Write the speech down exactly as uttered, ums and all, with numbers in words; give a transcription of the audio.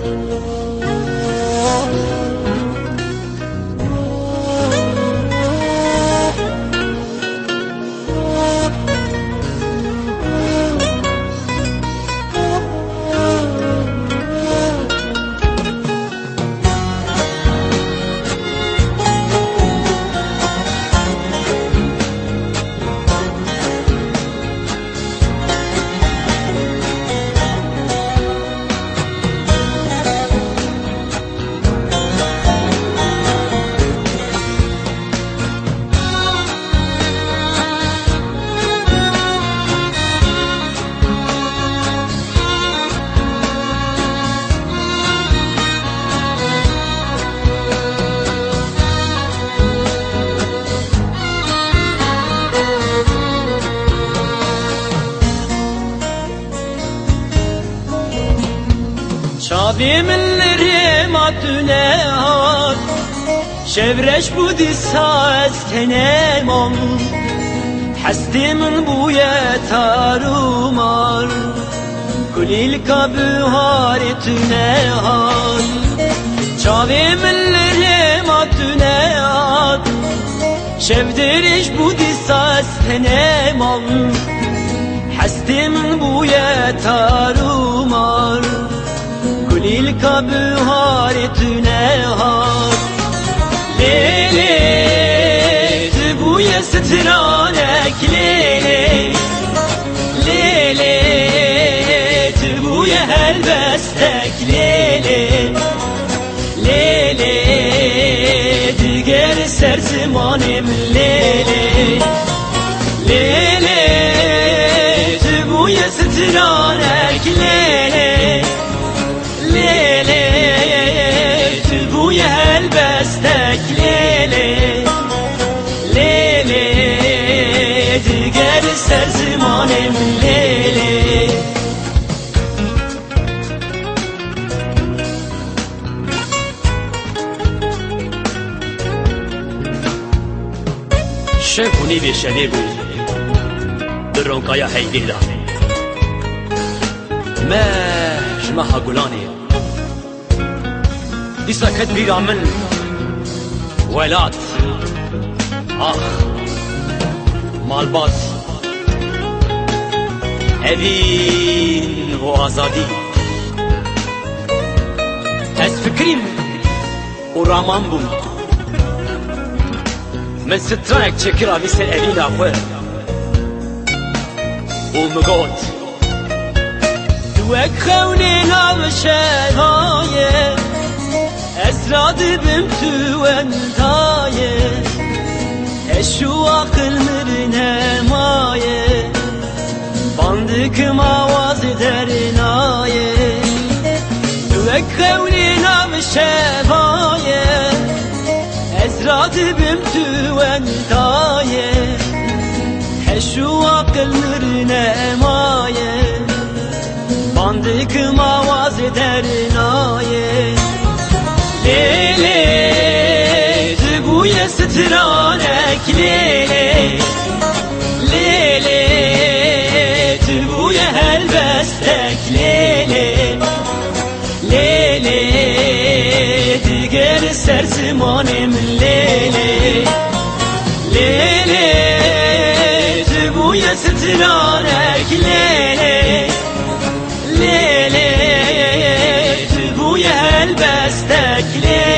Çavimlerim adüne hat Şevreş bu disa estenemam Hestimin bu yetarumar Kulil kabü haritüne hat Çavimlerim adüne hat Şevdiriş bu disa estenemam Hestimin bu yetarumar Kulil kabü haritüne hat Lele bu yestiranek lele Lele bu ye helbestek lele Lele diger serzimanim lele Lele bu yestiranek lele Lele bu ye helbestek lele Lele diger serzimanim lele Şevkuni bir şevi bu Dronkaya heydila Me jmaha gulani Disa ked bira min Velat Ah Malbat Evin ve azadi Ez fikrim u raman bum Min sitranek çekira visel evina xwe U mgot Dwek xewnê nav şevhaye Esra dibim tu endaye Eşu akıl mirine maye Bandıkım avaz derinaye Dwek xewnê nav şevhaye Esra dibim tu endaye Eşu akıl mirine maye Bandıkım avaz derinaye Lele bu yestiranek lele Lele bu ye helbestek lele Lele diger serzimanim lele Lele bu yestiranek lele Lele bu ye helbestek lele